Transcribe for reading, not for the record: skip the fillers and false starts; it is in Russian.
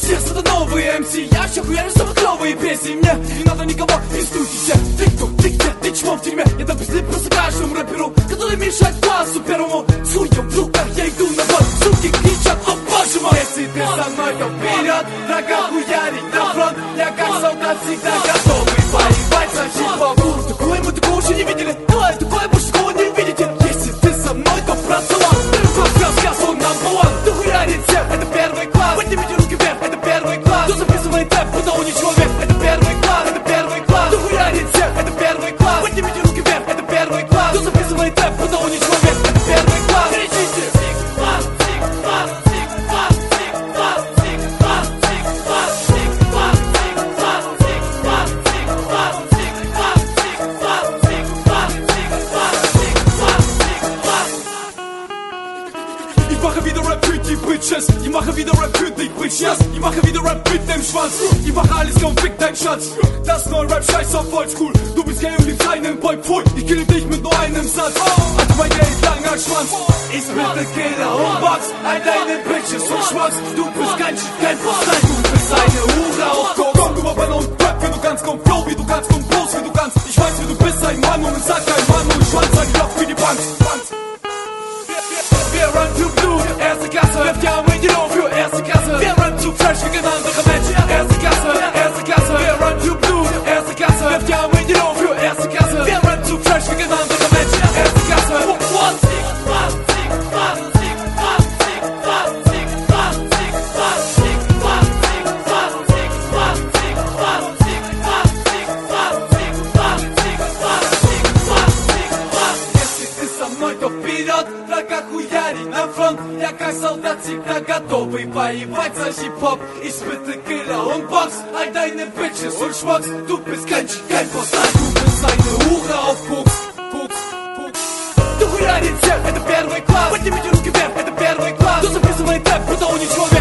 Сейчас это новые МС, я еще хуярю самые клевые песни. Мне не надо никого из студии. Ты кто, ты где, ты чмо в тюрьме? Я дам пизды просто каждому рэперу, который мешает классу первому. С хуем в руках я иду на бой, суки кричат, о боже мой. Если ты со мной, то вперед, врага хуярить на фронт. Я как солдат всегда готовый воевать за хип-хоп. Такое мы такого еще не видели, давай такое больше такого не увидите. Если ты со мной, то процелон. Ты он number one. Ты хуярит всех, это первый класс. Поднимите руки вверх, это первый класс. Кто записывает рэп, будто он не человек, это первый класс, это первый класс. Ты хуярит всех, это первый класс. Поднимите руки вверх, это первый класс. Кто записывает рэп, будто он не человек, это первый класс. Кричите! Ich mache wieder Rap für die Bitches. Ich mache wieder Rap für die Bitches. Ich mache wieder Rap mit dem Schwanz. Ich mache alles und fick dein Schatz. Das neue Rap scheiß auf Oldschool. Du bist gay und liebst einen Boy. Pfui, ich kill dich mit nur einem Satz. Alter, mein Geld, langer Schwanz. Ich bin der Killer und Box. All deine Bitches und Schwanz. Du bist kein Postlein. Du bist eine Hure auf Koks. Komm, du mal und Rap, wie du kannst. Komm, Flow, wie du kannst. Komm, groß, wie du kannst. Ich weiß, wie du bist, ein Mann und sag kein Mann. Und Schwanz, sag ich auch für die Bank. Wir run to blue, erste Klasse. Werft ja mit dir auf für erste Klasse. Wir run to fresh wie ein anderer Mensch. Erste Klasse, erste Klasse. Wir run to blue, erste Klasse. Werft ja mit dir auf für erste Klasse. Wir run to fresh wie ein anderer Mensch. Erste Klasse. Вперед, врага хуярить на фронт. Я как солдат всегда готовый воевать за хип-хоп. Испытый Killer und Box. All deine Bitches und Schmucks. Du bist kein Postlein, du bist eine Hure auf Koks. Ты хуярит всех, это первый класс. Поднимите руки вверх, это первый класс. Кто записывает рэп, будто он не человек.